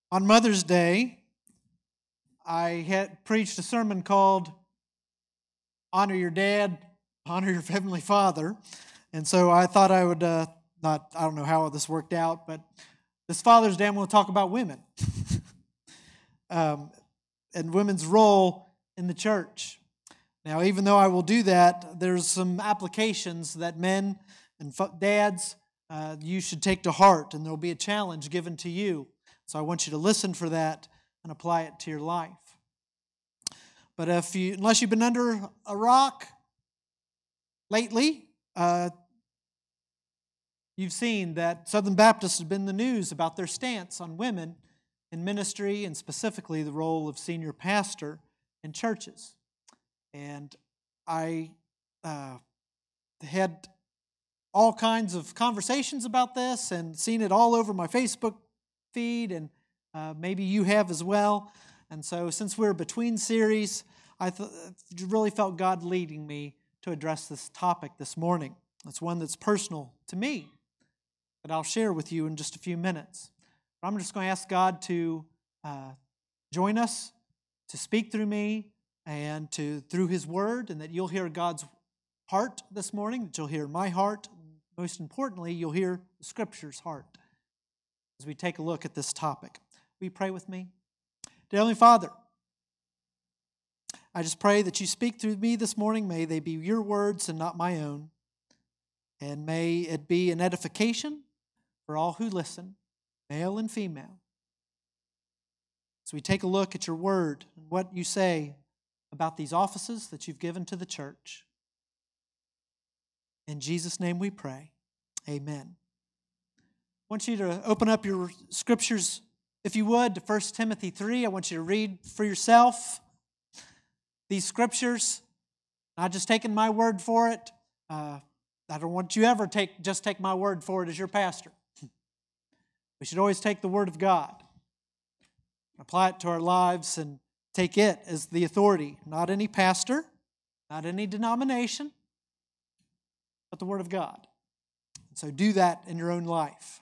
On Mother's Day, I had preached a sermon called Honor Your Dad, Honor Your Heavenly Father. And so I thought I would I don't know how this worked out, but this Father's Day I'm going to talk about women and women's role in the church. Now, even though I will do that, there's some applications that men and dads, you should take to heart, and there will be a challenge given to you. So I want you to listen for that and apply it to your life. But unless you've been under a rock lately, you've seen that Southern Baptists have been in the news about their stance on women in ministry and specifically the role of senior pastor in churches. And I had all kinds of conversations about this and seen it all over my Facebook feed, and maybe you have as well. And so since we're between series, I really felt God leading me to address this topic this morning. It's one that's personal to me that I'll share with you in just a few minutes. But I'm just going to ask God to join us, to speak through me, and through His Word, and that you'll hear God's heart this morning, that you'll hear my heart. Most importantly, you'll hear the Scripture's heart as we take a look at this topic. Will you pray with me? Dear Heavenly Father, I just pray that you speak through me this morning. May they be your words and not my own. And may it be an edification for all who listen, male and female. As we take a look at your word and what you say about these offices that you've given to the church. In Jesus' name we pray. Amen. I want you to open up your scriptures, if you would, to 1 Timothy 3. I want you to read for yourself these scriptures. Not just taking my word for it. I don't want you ever just take my word for it as your pastor. We should always take the word of God, apply it to our lives, and take it as the authority. Not any pastor, not any denomination, but the word of God. So do that in your own life.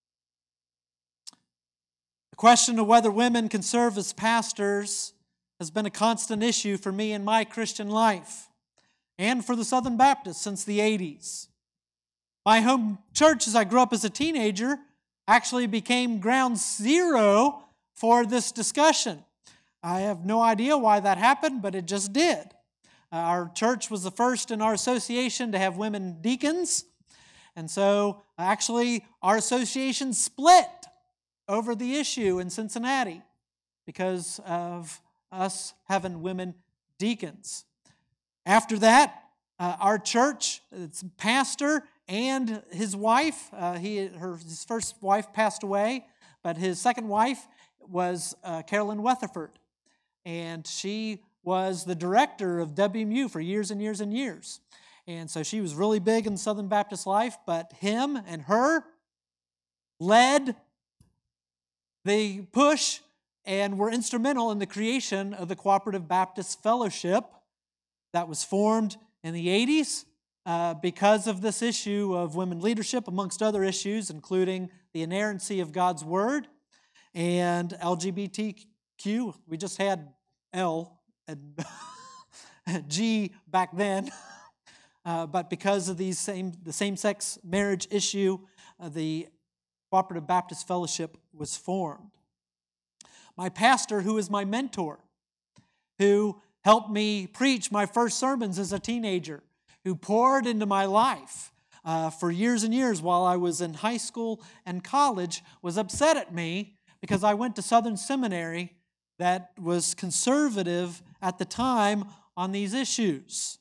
The question of whether women can serve as pastors has been a constant issue for me in my Christian life and for the Southern Baptists since the 80s. My home church, as I grew up as a teenager, actually became ground zero for this discussion. I have no idea why that happened, but it just did. Our church was the first in our association to have women deacons, and so actually our association split over the issue in Cincinnati because of us having women deacons. After that, our church, its pastor and his wife, his first wife passed away, but his second wife was Carolyn Weatherford, and she was the director of WMU for years and years and years. And so she was really big in Southern Baptist life, but him and her led the push and were instrumental in the creation of the Cooperative Baptist Fellowship that was formed in the 80s because of this issue of women leadership, amongst other issues, including the inerrancy of God's Word and LGBTQ. We just had L and G back then, but because of the same-sex marriage issue, the Cooperative Baptist Fellowship was formed. My pastor, who is my mentor, who helped me preach my first sermons as a teenager, who poured into my life for years and years while I was in high school and college, was upset at me because I went to Southern Seminary that was conservative at the time on these issues.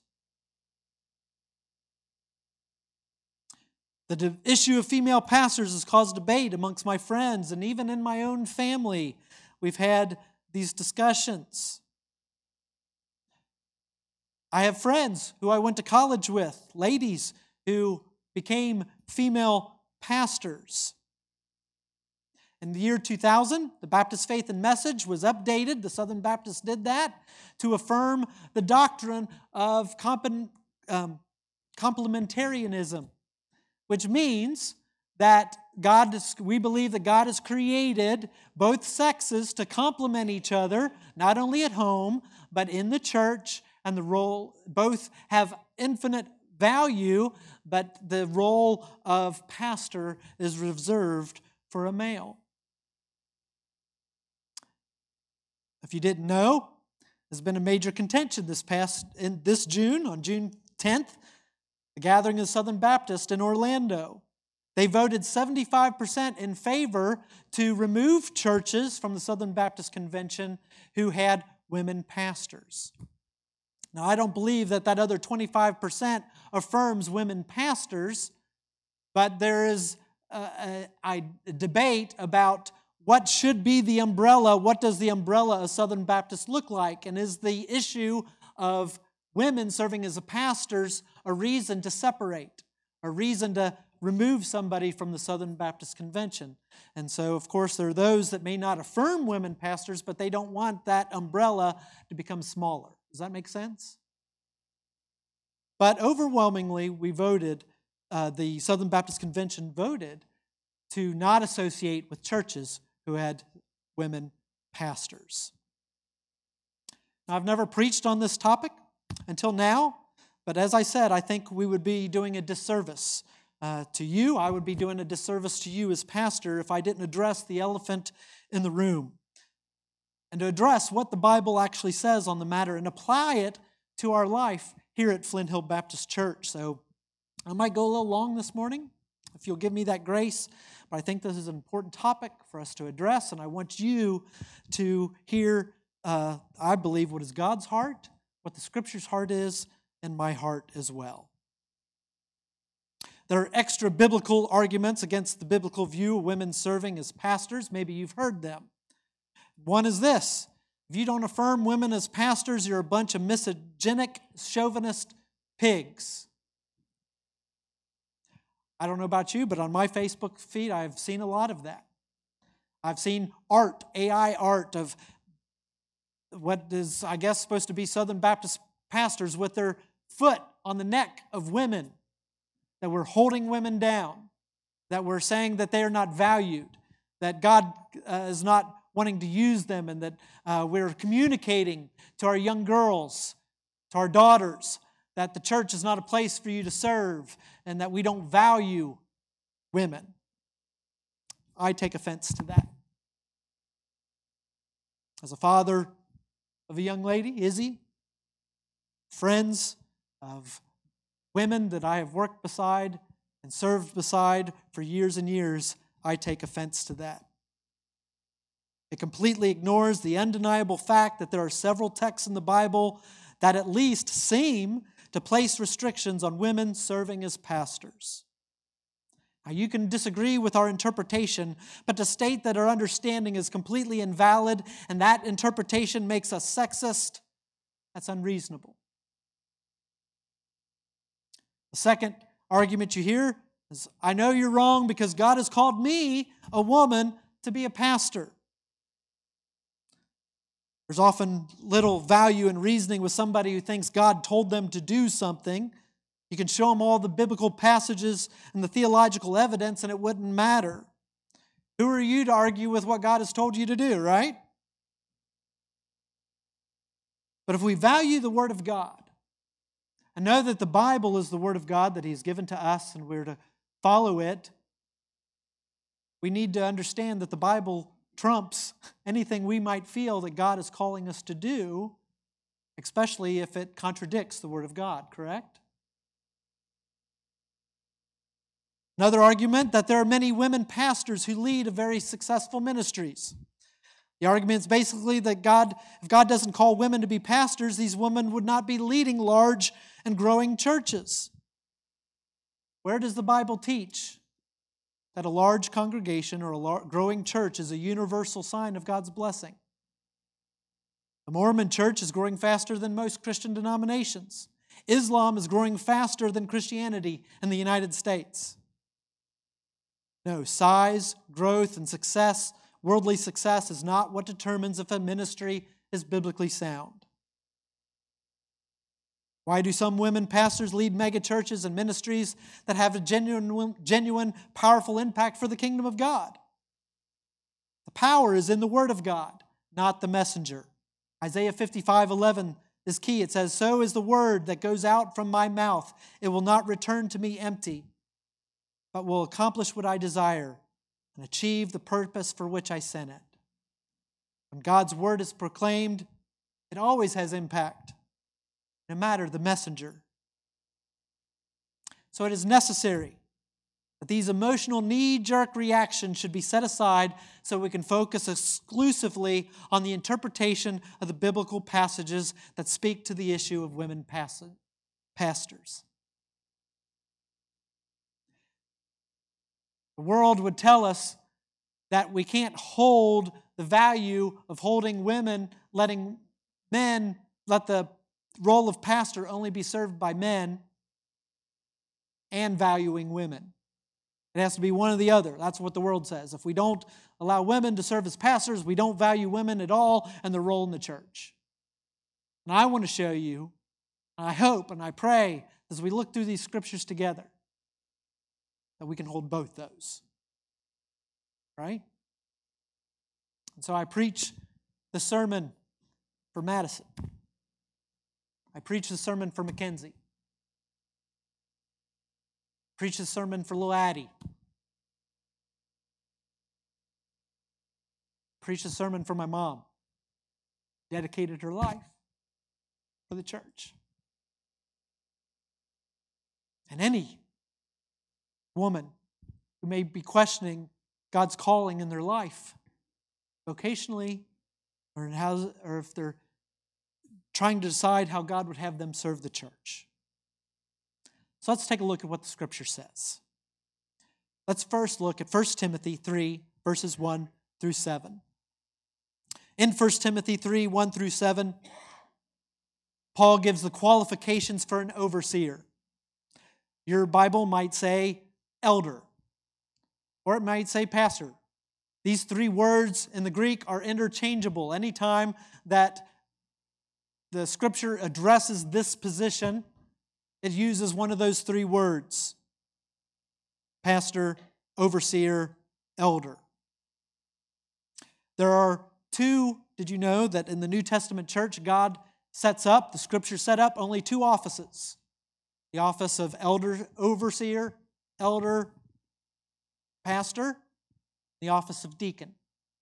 The issue of female pastors has caused debate amongst my friends, and even in my own family, we've had these discussions. I have friends who I went to college with, ladies who became female pastors. In the year 2000, the Baptist Faith and Message was updated. The Southern Baptists did that to affirm the doctrine of complementarianism, which means that we believe that God has created both sexes to complement each other, not only at home, but in the church, and the role, both have infinite value, but the role of pastor is reserved for a male. If you didn't know, there's been a major contention this June, on June 10th, the gathering of the Southern Baptist in Orlando. They voted 75% in favor to remove churches from the Southern Baptist Convention who had women pastors. Now, I don't believe that other 25% affirms women pastors, but there is a debate about what should be the umbrella. What does the umbrella of Southern Baptist look like? And is the issue of women serving as pastors a reason to separate, a reason to remove somebody from the Southern Baptist Convention? And so, of course, there are those that may not affirm women pastors, but they don't want that umbrella to become smaller. Does that make sense? But overwhelmingly, the Southern Baptist Convention voted to not associate with churches who had women pastors. Now, I've never preached on this topic until now, but as I said, I think we would be doing a disservice to you. I would be doing a disservice to you as pastor if I didn't address the elephant in the room and to address what the Bible actually says on the matter and apply it to our life here at Flint Hill Baptist Church. So I might go a little long this morning, if you'll give me that grace, but I think this is an important topic for us to address, and I want you to hear, I believe, what is God's heart, what the Scripture's heart is, and my heart as well. There are extra biblical arguments against the biblical view of women serving as pastors. Maybe you've heard them. One is this: if you don't affirm women as pastors, you're a bunch of misogynic, chauvinist pigs. I don't know about you, but on my Facebook feed, I've seen a lot of that. I've seen art, AI art of what is, I guess, supposed to be Southern Baptist pastors with their foot on the neck of women, that we're holding women down, that we're saying that they are not valued, that God is not wanting to use them, and that we're communicating to our young girls, to our daughters, that the church is not a place for you to serve, and that we don't value women. I take offense to that. As a father of a young lady, Izzy, friends of women that I have worked beside and served beside for years and years, I take offense to that. It completely ignores the undeniable fact that there are several texts in the Bible that at least seem to place restrictions on women serving as pastors. Now, you can disagree with our interpretation, but to state that our understanding is completely invalid and that interpretation makes us sexist, that's unreasonable. The second argument you hear is, I know you're wrong because God has called me, a woman, to be a pastor. There's often little value in reasoning with somebody who thinks God told them to do something. You can show them all the biblical passages and the theological evidence, and it wouldn't matter. Who are you to argue with what God has told you to do, right? But if we value the Word of God, and know that the Bible is the Word of God that He has given to us, and we're to follow it, we need to understand that the Bible trumps anything we might feel that God is calling us to do, especially if it contradicts the Word of God, correct? Another argument, that there are many women pastors who lead very successful ministries. The argument is basically that if God doesn't call women to be pastors, these women would not be leading large and growing churches. Where does the Bible teach that a large congregation or a growing church is a universal sign of God's blessing? The Mormon church is growing faster than most Christian denominations. Islam is growing faster than Christianity in the United States. No, size, growth, and success, worldly success, is not what determines if a ministry is biblically sound. Why do some women pastors lead megachurches and ministries that have a genuine, powerful impact for the kingdom of God? The power is in the Word of God, not the messenger. Isaiah 55:11 is key. It says, "So is the word that goes out from my mouth. It will not return to me empty, but will accomplish what I desire and achieve the purpose for which I sent it." When God's word is proclaimed, it always has impact, no matter the messenger. So it is necessary that these emotional knee-jerk reactions should be set aside so we can focus exclusively on the interpretation of the biblical passages that speak to the issue of women pastors. The world would tell us that we can't hold the value of holding women, letting men, let the role of pastor only be served by men, and valuing women. It has to be one or the other. That's what the world says. If we don't allow women to serve as pastors, we don't value women at all and their role in the church. And I want to show you, and I hope and I pray as we look through these scriptures together, that we can hold both those. Right? And so I preach the sermon for Madison. I preach the sermon for Mackenzie. Preach the sermon for little Addie. Preach the sermon for my mom. Dedicated her life for the church. And any woman who may be questioning God's calling in their life, vocationally, or if they're trying to decide how God would have them serve the church. So let's take a look at what the Scripture says. Let's first look at 1 Timothy 3, verses 1 through 7. In 1 Timothy 3, 1 through 7, Paul gives the qualifications for an overseer. Your Bible might say elder, or it might say pastor. These three words in the Greek are interchangeable. Anytime that the Scripture addresses this position, it uses one of those three words: pastor, overseer, elder. There are two, did you know that in the New Testament church, God sets up, the Scripture set up only two offices. The office of elder, overseer, elder, pastor, the office of deacon.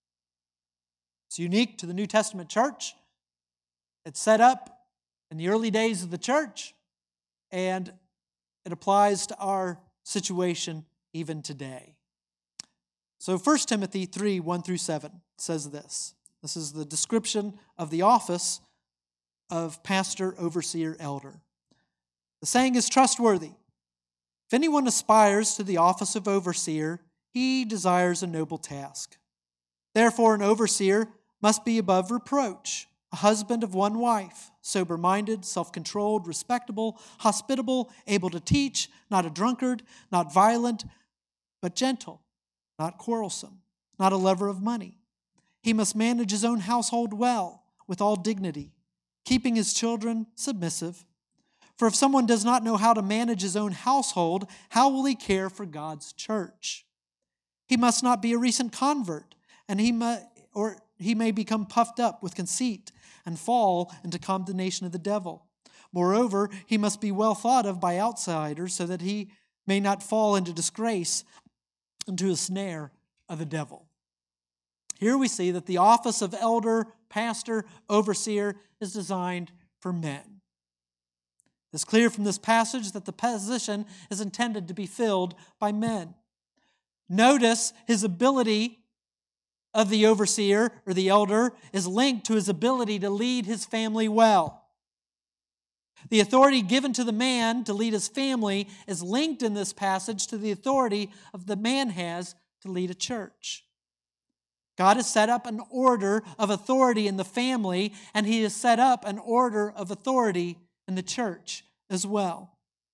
It's unique to the New Testament church. It's set up in the early days of the church, and it applies to our situation even today. So 1 Timothy 3, 1 through 7 says this. This is the description of the office of pastor, overseer, elder. The saying is trustworthy. If anyone aspires to the office of overseer, he desires a noble task. Therefore, an overseer must be above reproach, a husband of one wife, sober-minded, self-controlled, respectable, hospitable, able to teach, not a drunkard, not violent, but gentle, not quarrelsome, not a lover of money. He must manage his own household well, with all dignity, keeping his children submissive. For if someone does not know how to manage his own household, how will he care for God's church? He must not be a recent convert, and he may become puffed up with conceit and fall into condemnation of the devil. Moreover, he must be well thought of by outsiders so that he may not fall into disgrace, into a snare of the devil. Here we see that the office of elder, pastor, overseer is designed for men. It's clear from this passage that the position is intended to be filled by men. Notice his ability of the overseer or the elder is linked to his ability to lead his family well. The authority given to the man to lead his family is linked in this passage to the authority of the man has to lead a church. God has set up an order of authority in the family, and he has set up an order of authority in the church as well.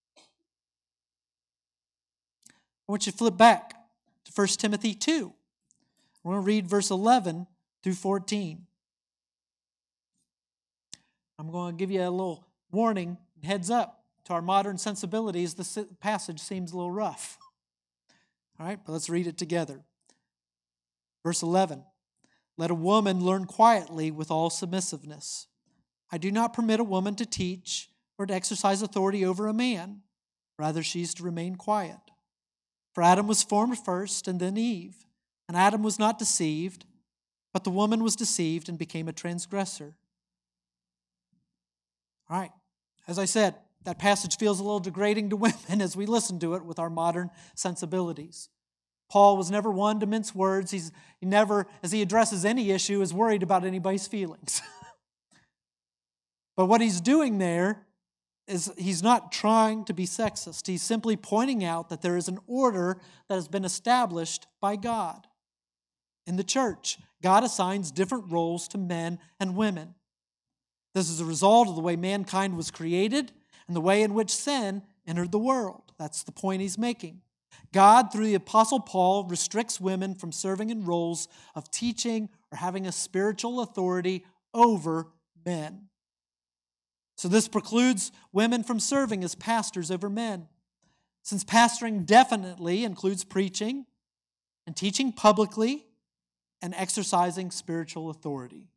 I want you to flip back to 1 Timothy 2. We're going to read verse 11 through 14. I'm going to give you a little warning Heads up, to our modern sensibilities, the passage seems a little rough. All right, but let's read it together. Verse 11, let a woman learn quietly with all submissiveness. I do not permit a woman to teach or to exercise authority over a man. Rather, she is to remain quiet. For Adam was formed first and then Eve. And Adam was not deceived, but the woman was deceived and became a transgressor. All right, as I said, that passage feels a little degrading to women as we listen to it with our modern sensibilities. Paul was never one to mince words. He never, as he addresses any issue, is worried about anybody's feelings. But what he's doing there is he's not trying to be sexist. He's simply pointing out that there is an order that has been established by God. In the church, God assigns different roles to men and women. This is a result of the way mankind was created and the way in which sin entered the world. That's the point he's making. God, through the Apostle Paul, restricts women from serving in roles of teaching or having a spiritual authority over men. So this precludes women from serving as pastors over men, since pastoring definitely includes preaching and teaching publicly and exercising spiritual authority.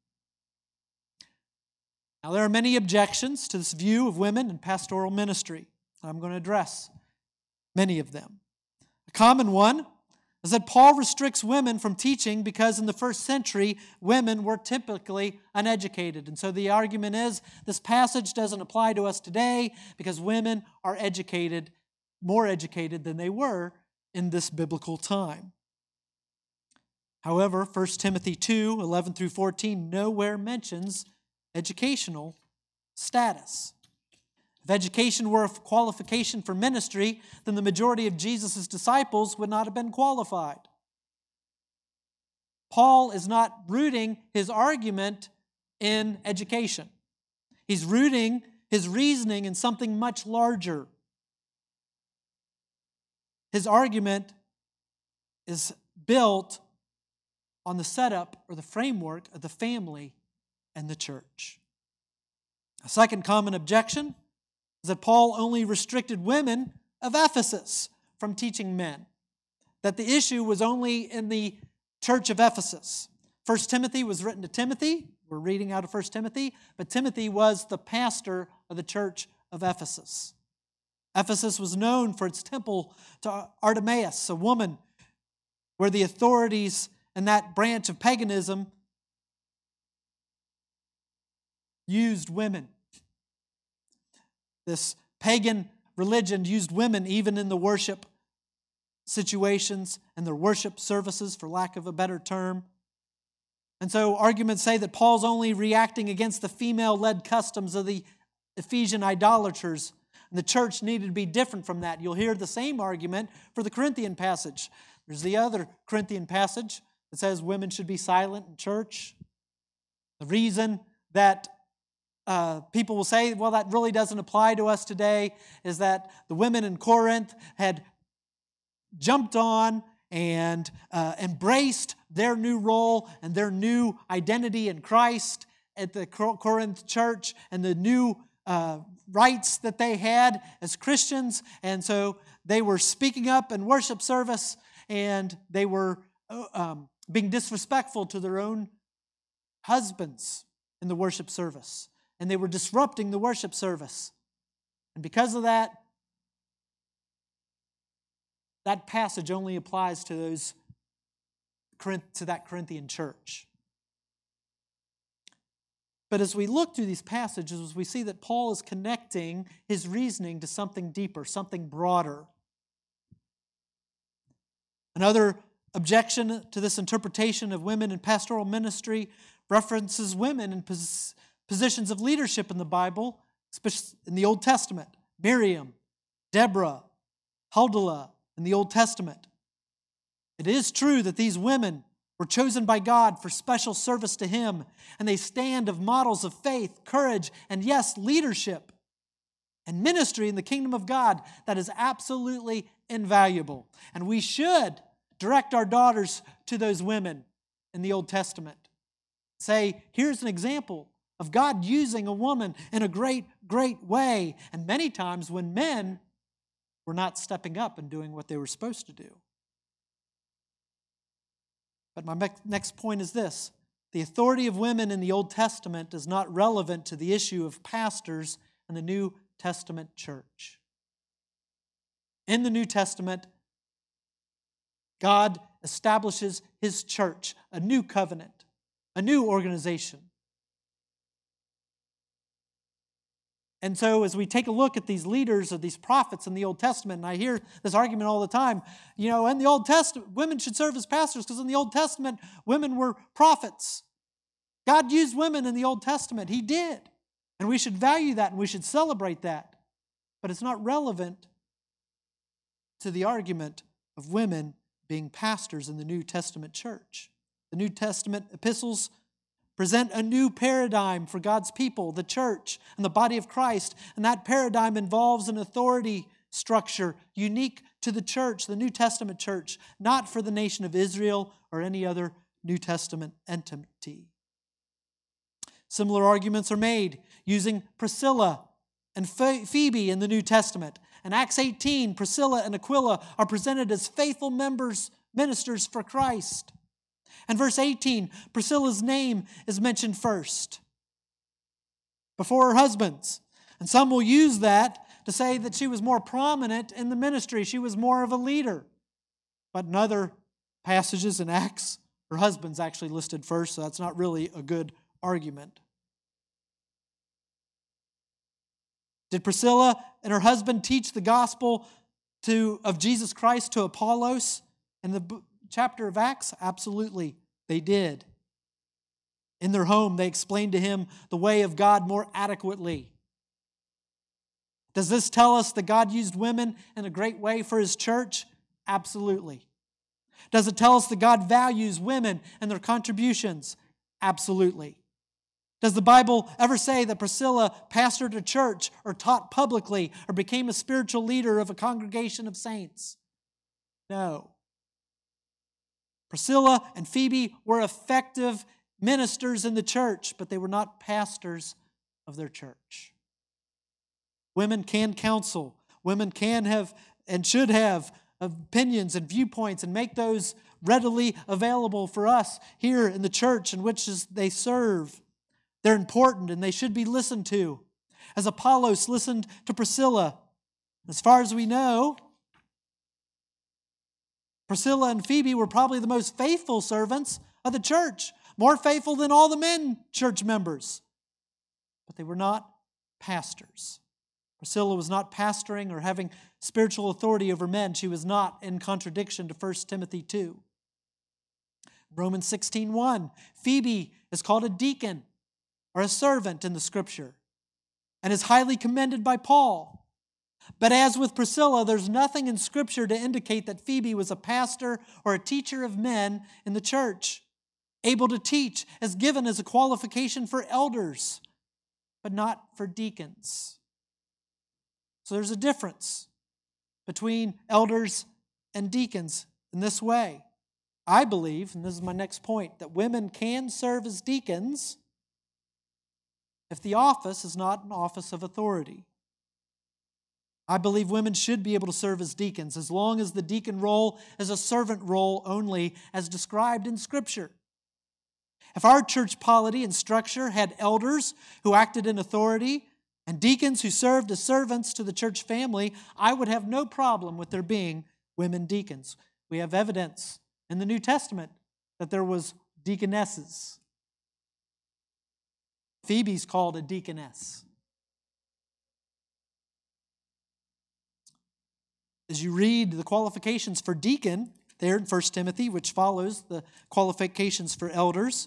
Now, there are many objections to this view of women in pastoral ministry. I'm going to address many of them. A common one is that Paul restricts women from teaching because in the first century, women were typically uneducated. And so the argument is this passage doesn't apply to us today because women are educated, more educated than they were in this biblical time. However, 1 Timothy 2, 11 through 14 nowhere mentions educational status. If education were a qualification for ministry, then the majority of Jesus' disciples would not have been qualified. Paul is not rooting his argument in education. He's rooting his reasoning in something much larger. His argument is built on the setup or the framework of the family and the church. A second common objection is that Paul only restricted women of Ephesus from teaching men, that the issue was only in the church of Ephesus. 1 Timothy was written to Timothy. We're reading out of 1 Timothy, but Timothy was the pastor of the church of Ephesus. Ephesus was known for its temple to Artemis, a woman where the authorities in that branch of paganism used women. This pagan religion used women even in the worship situations and their worship services, for lack of a better term. And so arguments say that Paul's only reacting against the female-led customs of the Ephesian idolaters, and the church needed to be different from that. You'll hear the same argument for the Corinthian passage. There's the other Corinthian passage that says women should be silent in church. The reason that people will say, well, that really doesn't apply to us today, is that the women in Corinth had jumped on and embraced their new role and their new identity in Christ at the Corinth church and the new rights that they had as Christians. And so they were speaking up in worship service and they were being disrespectful to their own husbands in the worship service. And they were disrupting the worship service. And because of that, that passage only applies to that Corinthian church. But as we look through these passages, we see that Paul is connecting his reasoning to something deeper, something broader. Another objection to this interpretation of women in pastoral ministry references women in positions of leadership in the Bible, especially in the Old Testament. Miriam, Deborah, Huldah in the Old Testament. It is true that these women were chosen by God for special service to Him, and they stand as models of faith, courage, and yes, leadership and ministry in the kingdom of God that is absolutely invaluable. And we should direct our daughters to those women in the Old Testament. Say, here's an example of God using a woman in a great, great way. And many times when men were not stepping up and doing what they were supposed to do. But my next point is this. The authority of women in the Old Testament is not relevant to the issue of pastors in the New Testament church. In the New Testament, God establishes His church, a new covenant, a new organization. And so as we take a look at these leaders or these prophets in the Old Testament, and I hear this argument all the time, in the Old Testament, women should serve as pastors because in the Old Testament, women were prophets. God used women in the Old Testament. He did. And we should value that and we should celebrate that. But it's not relevant to the argument of women being pastors in the New Testament church. The New Testament epistles present a new paradigm for God's people, the church, and the body of Christ. And that paradigm involves an authority structure unique to the church, the New Testament church, not for the nation of Israel or any other New Testament entity. Similar arguments are made using Priscilla and Phoebe in the New Testament. In Acts 18, Priscilla and Aquila are presented as faithful ministers for Christ. In verse 18, Priscilla's name is mentioned first, before her husband's. And some will use that to say that she was more prominent in the ministry. She was more of a leader. But in other passages in Acts, her husband's actually listed first, so that's not really a good argument. Did Priscilla and her husband teach the gospel of Jesus Christ to Apollos in the chapter of Acts? Absolutely, they did. In their home, they explained to him the way of God more adequately. Does this tell us that God used women in a great way for His church? Absolutely. Does it tell us that God values women and their contributions? Absolutely. Does the Bible ever say that Priscilla pastored a church or taught publicly or became a spiritual leader of a congregation of saints? No. Priscilla and Phoebe were effective ministers in the church, but they were not pastors of their church. Women can counsel. Women can have and should have opinions and viewpoints and make those readily available for us here in the church in which they serve. They're important and they should be listened to. As Apollos listened to Priscilla, as far as we know, Priscilla and Phoebe were probably the most faithful servants of the church, more faithful than all the men church members. But they were not pastors. Priscilla was not pastoring or having spiritual authority over men. She was not in contradiction to 1 Timothy 2. Romans 16:1, Phoebe is called a deacon or a servant in the Scripture and is highly commended by Paul. But as with Priscilla, there's nothing in Scripture to indicate that Phoebe was a pastor or a teacher of men in the church. Able to teach is given as a qualification for elders, but not for deacons. So there's a difference between elders and deacons in this way. I believe, and this is my next point, that women can serve as deacons if the office is not an office of authority. I believe women should be able to serve as deacons as long as the deacon role is a servant role only as described in Scripture. If our church polity and structure had elders who acted in authority and deacons who served as servants to the church family, I would have no problem with there being women deacons. We have evidence in the New Testament that there was deaconesses. Phoebe's called a deaconess. As you read the qualifications for deacon there in 1 Timothy, which follows the qualifications for elders,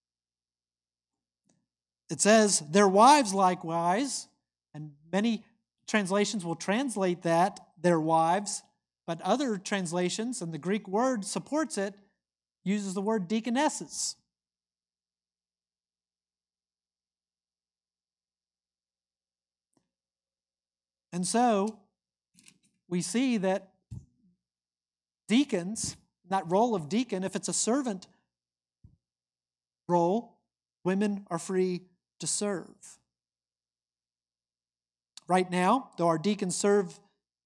it says, their wives likewise, and many translations will translate that, their wives, but other translations, and the Greek word supports it, uses the word deaconesses. And so, we see that deacons, that role of deacon, if it's a servant role, women are free to serve. Right now, though our deacons serve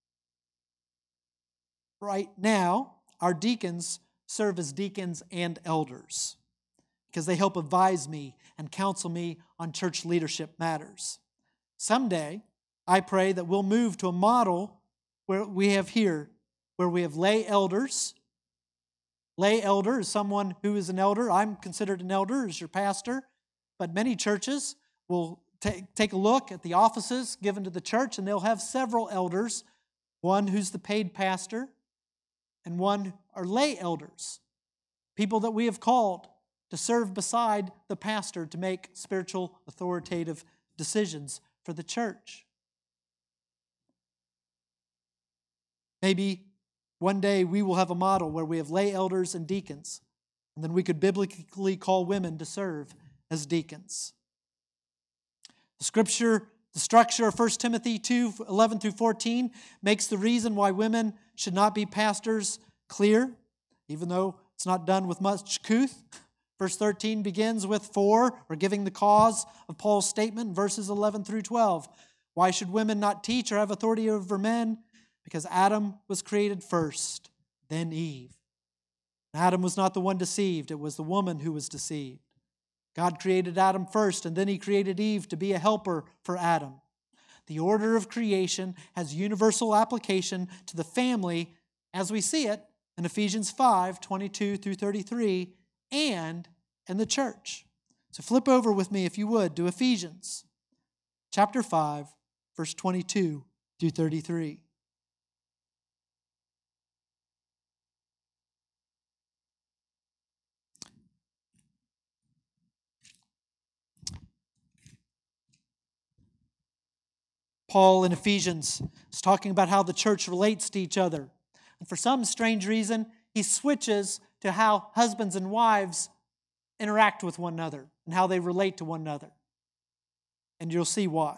our deacons serve as deacons and elders because they help advise me and counsel me on church leadership matters. Someday, I pray that we'll move to a model where we have lay elders. Lay elder is someone who is an elder. I'm considered an elder as your pastor, but many churches will take a look at the offices given to the church, and they'll have several elders, one who's the paid pastor, and one are lay elders, people that we have called to serve beside the pastor to make spiritual authoritative decisions for the church. Maybe one day we will have a model where we have lay elders and deacons, and then we could biblically call women to serve as deacons. The structure of 1 Timothy 2:11 through 14 makes the reason why women should not be pastors clear, even though it's not done with much couth. Verse 13 begins with giving the cause of Paul's statement in verses 11 through 12. Why should women not teach or have authority over men? Because Adam was created first, then Eve. Adam was not the one deceived, it was the woman who was deceived. God created Adam first, and then He created Eve to be a helper for Adam. The order of creation has universal application to the family as we see it in Ephesians 5:22 through 33, and in the church. So flip over with me, if you would, to Ephesians chapter 5, verse 22 through 33. Paul in Ephesians is talking about how the church relates to each other. And for some strange reason, he switches to how husbands and wives interact with one another and how they relate to one another. And you'll see why.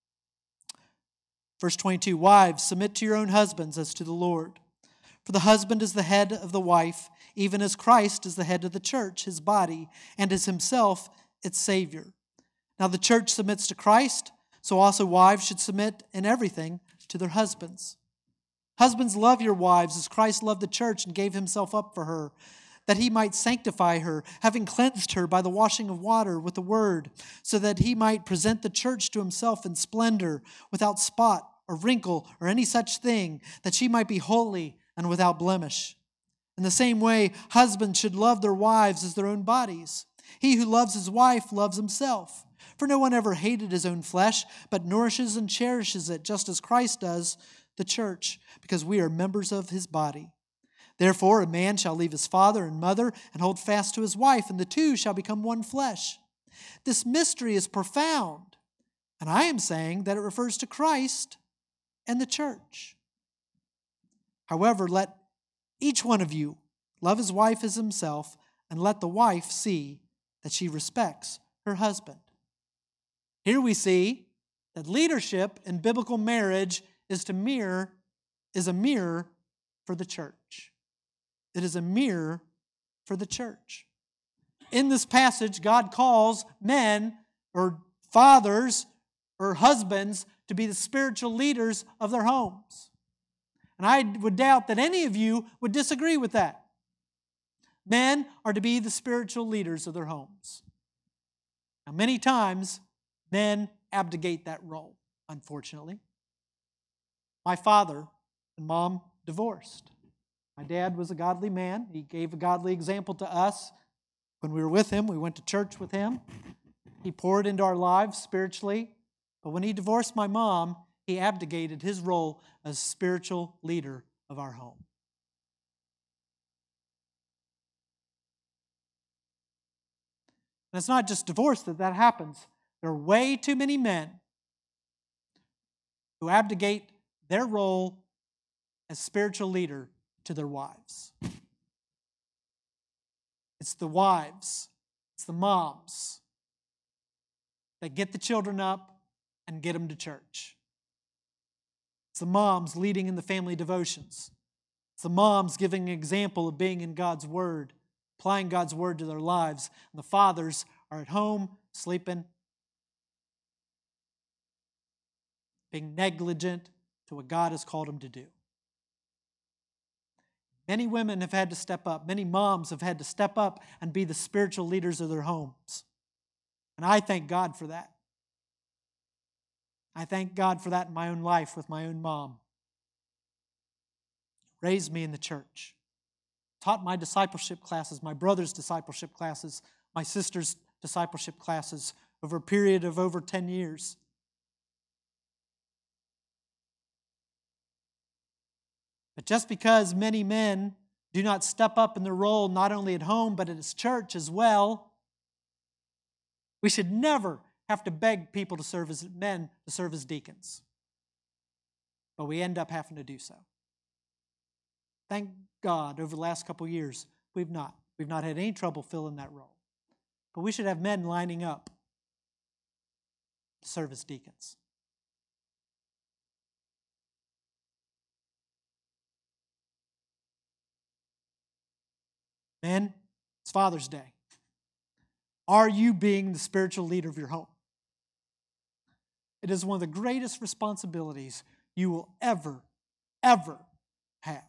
Verse 22, wives, submit to your own husbands as to the Lord. For the husband is the head of the wife, even as Christ is the head of the church, His body, and is Himself its Savior. Now the church submits to Christ, so also wives should submit in everything to their husbands. Husbands, love your wives as Christ loved the church and gave Himself up for her, that He might sanctify her, having cleansed her by the washing of water with the word, so that He might present the church to Himself in splendor, without spot or wrinkle or any such thing, that she might be holy and without blemish. In the same way, husbands should love their wives as their own bodies. He who loves his wife loves himself. For no one ever hated his own flesh, but nourishes and cherishes it, just as Christ does the church, because we are members of His body. Therefore, a man shall leave his father and mother and hold fast to his wife, and the two shall become one flesh. This mystery is profound, and I am saying that it refers to Christ and the church. However, let each one of you love his wife as himself, and let the wife see that she respects her husband. Here we see that leadership in biblical marriage is a mirror for the church. It is a mirror for the church. In this passage, God calls men or fathers or husbands to be the spiritual leaders of their homes. And I would doubt that any of you would disagree with that. Men are to be the spiritual leaders of their homes. Now, many times, men abdicate that role, unfortunately. My father and mom divorced. My dad was a godly man. He gave a godly example to us. When we were with him, we went to church with him. He poured into our lives spiritually. But when he divorced my mom, he abdicated his role as spiritual leader of our home. And it's not just divorce that happens. There are way too many men who abdicate their role as spiritual leader to their wives. It's the wives, it's the moms that get the children up and get them to church. It's the moms leading in the family devotions. It's the moms giving an example of being in God's Word, applying God's Word to their lives. And the fathers are at home sleeping being negligent to what God has called them to do. Many women have had to step up. Many moms have had to step up and be the spiritual leaders of their homes. And I thank God for that. I thank God for that in my own life with my own mom. Raised me in the church. Taught my discipleship classes, my brother's discipleship classes, my sister's discipleship classes over a period of over 10 years. But just because many men do not step up in their role, not only at home, but at his church as well, we should never have to beg people to serve as men, to serve as deacons. But we end up having to do so. Thank God, over the last couple of years, we've not had any trouble filling that role. But we should have men lining up to serve as deacons. Men, it's Father's Day. Are you being the spiritual leader of your home? It is one of the greatest responsibilities you will ever have.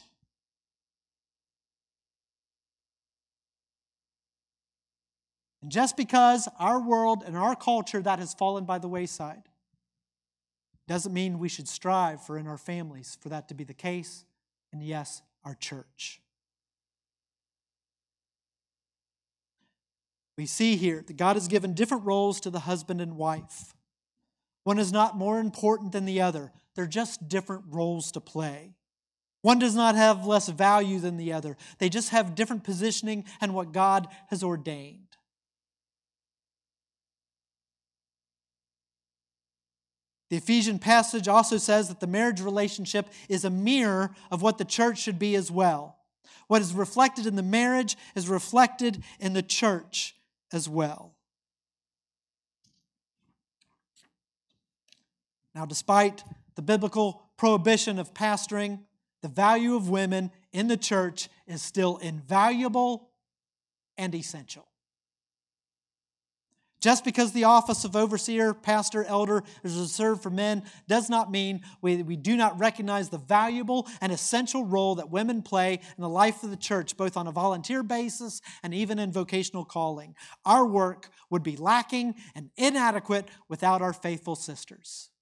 And just because our world and our culture that has fallen by the wayside doesn't mean we should strive for in our families for that to be the case, and yes, our church. We see here that God has given different roles to the husband and wife. One is not more important than the other. They're just different roles to play. One does not have less value than the other. They just have different positioning and what God has ordained. The Ephesian passage also says that the marriage relationship is a mirror of what the church should be as well. What is reflected in the marriage is reflected in the church as well. Now, despite the biblical prohibition of pastoring, the value of women in the church is still invaluable and essential. Just because the office of overseer, pastor, elder is reserved for men does not mean we do not recognize the valuable and essential role that women play in the life of the church, both on a volunteer basis and even in vocational calling. Our work would be lacking and inadequate without our faithful sisters.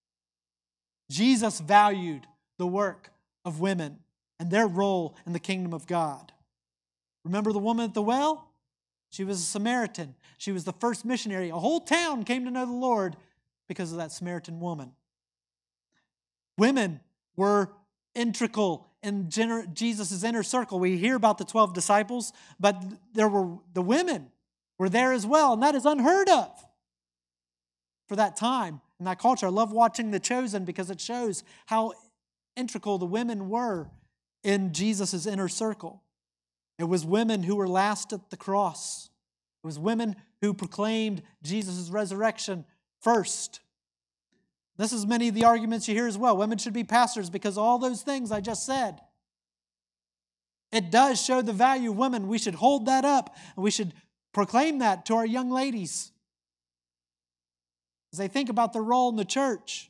Jesus valued the work of women and their role in the kingdom of God. Remember the woman at the well? She was a Samaritan. She was the first missionary. A whole town came to know the Lord because of that Samaritan woman. Women were integral in Jesus' inner circle. We hear about the 12 disciples, but the women were there as well, and that is unheard of for that time in that culture. I love watching The Chosen because it shows how integral the women were in Jesus' inner circle. It was women who were last at the cross. It was women who proclaimed Jesus' resurrection first. This is many of the arguments you hear as well. Women should be pastors because all those things I just said. It does show the value of women. We should hold that up, and we should proclaim that to our young ladies as they think about their role in the church.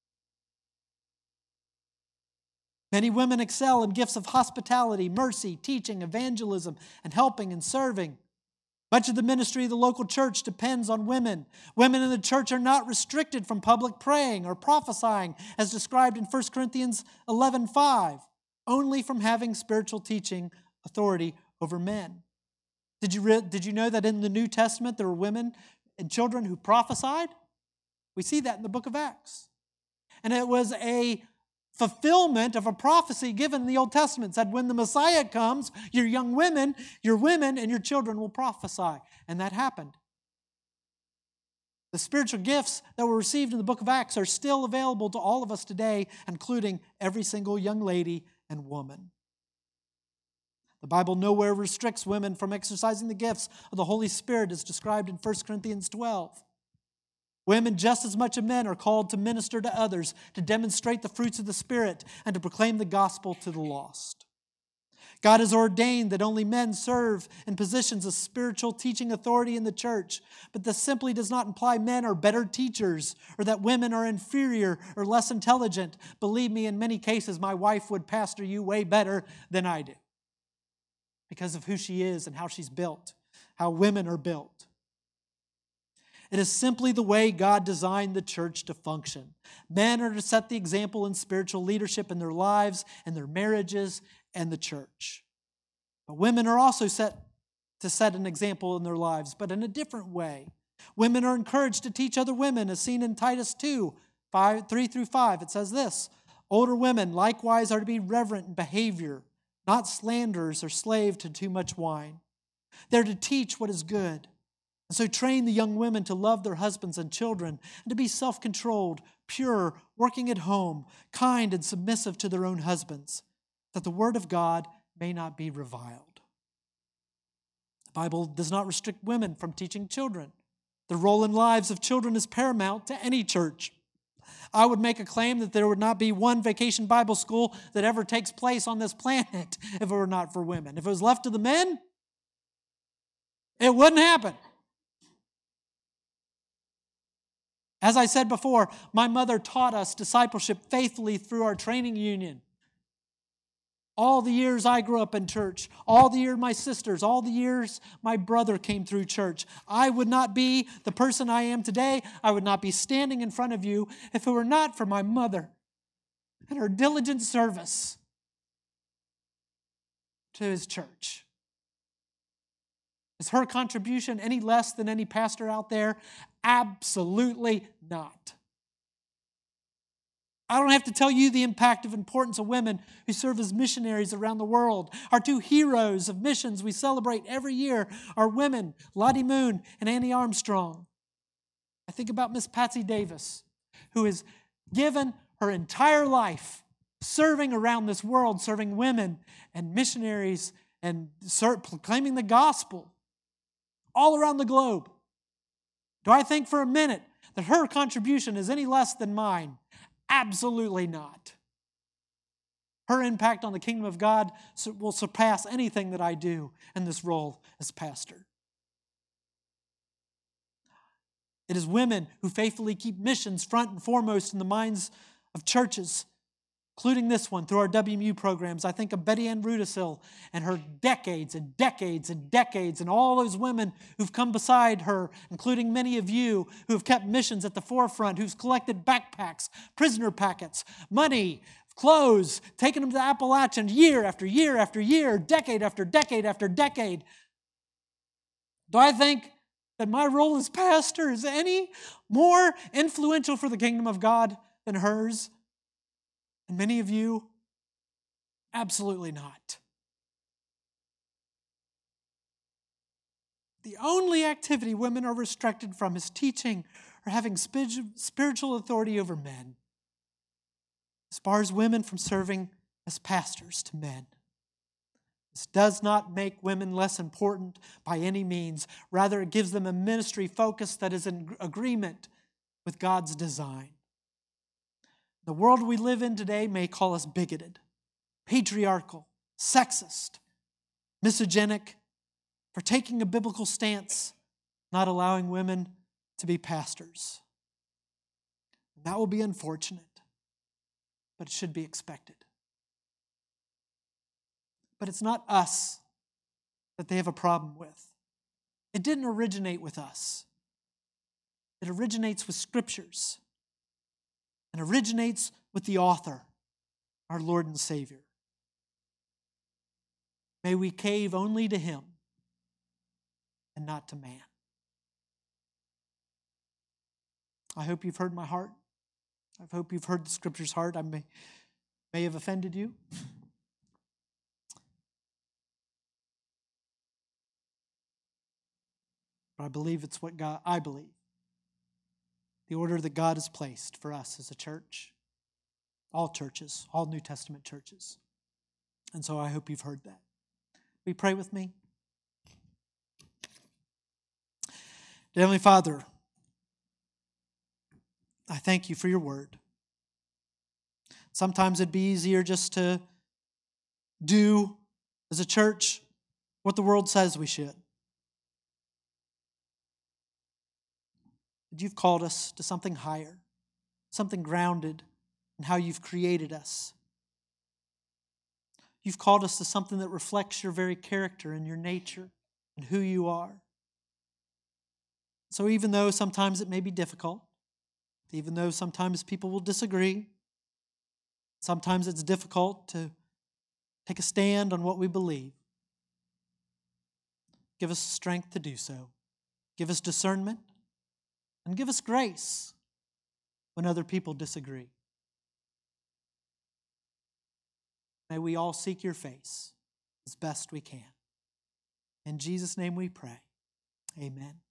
Many women excel in gifts of hospitality, mercy, teaching, evangelism, and helping and serving. Much of the ministry of the local church depends on women. Women in the church are not restricted from public praying or prophesying, as described in 1 Corinthians 11:5, only from having spiritual teaching authority over men. Did you know that in the New Testament there were women and children who prophesied? We see that in the book of Acts. And it was a fulfillment of a prophecy given in the Old Testament. It said, when the Messiah comes, your women and your children will prophesy. And that happened. The spiritual gifts that were received in the book of Acts are still available to all of us today, including every single young lady and woman. The Bible nowhere restricts women from exercising the gifts of the Holy Spirit as described in 1 Corinthians 12. Women, just as much as men, are called to minister to others, to demonstrate the fruits of the Spirit, and to proclaim the gospel to the lost. God has ordained that only men serve in positions of spiritual teaching authority in the church, but this simply does not imply men are better teachers or that women are inferior or less intelligent. Believe me, in many cases, my wife would pastor you way better than I do because of who she is and how she's built, how women are built. It is simply the way God designed the church to function. Men are to set the example in spiritual leadership in their lives and their marriages and the church. But women are also set an example in their lives, but in a different way. Women are encouraged to teach other women, as seen in Titus 2, 3 through 5. It says this, older women likewise are to be reverent in behavior, not slanderers or slave to too much wine. They're to teach what is good. And so train the young women to love their husbands and children and to be self-controlled, pure, working at home, kind and submissive to their own husbands, that the word of God may not be reviled. The Bible does not restrict women from teaching children. The role in lives of children is paramount to any church. I would make a claim that there would not be one vacation Bible school that ever takes place on this planet if it were not for women. If it was left to the men, it wouldn't happen. As I said before, my mother taught us discipleship faithfully through our training union. All the years I grew up in church, all the years my sisters, all the years my brother came through church, I would not be the person I am today. I would not be standing in front of you if it were not for my mother and her diligent service to his church. Is her contribution any less than any pastor out there? Absolutely not. I don't have to tell you the impact of importance of women who serve as missionaries around the world. Our two heroes of missions we celebrate every year are women, Lottie Moon and Annie Armstrong. I think about Miss Patsy Davis, who has given her entire life serving around this world, serving women and missionaries and proclaiming the gospel all around the globe. Do I think for a minute that her contribution is any less than mine? Absolutely not. Her impact on the kingdom of God will surpass anything that I do in this role as pastor. It is women who faithfully keep missions front and foremost in the minds of churches, including this one through our WMU programs. I think of Betty Ann Rudisil and her decades and decades and decades and all those women who've come beside her, including many of you who have kept missions at the forefront, who've collected backpacks, prisoner packets, money, clothes, taken them to the Appalachian year after year after year, decade after decade after decade. Do I think that my role as pastor is any more influential for the kingdom of God than hers? And many of you, absolutely not. The only activity women are restricted from is teaching or having spiritual authority over men. This bars women from serving as pastors to men. This does not make women less important by any means. Rather, it gives them a ministry focus that is in agreement with God's design. The world we live in today may call us bigoted, patriarchal, sexist, misogynic, for taking a biblical stance, not allowing women to be pastors. And that will be unfortunate, but it should be expected. But it's not us that they have a problem with. It didn't originate with us. It originates with scriptures and originates with the author, our Lord and Savior. May we cave only to Him and not to man. I hope you've heard my heart. I hope you've heard the Scripture's heart. I may have offended you. But I believe it's what I believe. The order that God has placed for us as a church, all churches, all New Testament churches. And so I hope you've heard that. Will you pray with me? Dear Heavenly Father, I thank you for your word. Sometimes it'd be easier just to do as a church what the world says we should. But you've called us to something higher, something grounded in how you've created us. You've called us to something that reflects your very character and your nature and who you are. So even though sometimes it may be difficult, even though sometimes people will disagree, sometimes it's difficult to take a stand on what we believe, give us strength to do so. Give us discernment and give us grace when other people disagree. May we all seek your face as best we can. In Jesus' name we pray. Amen.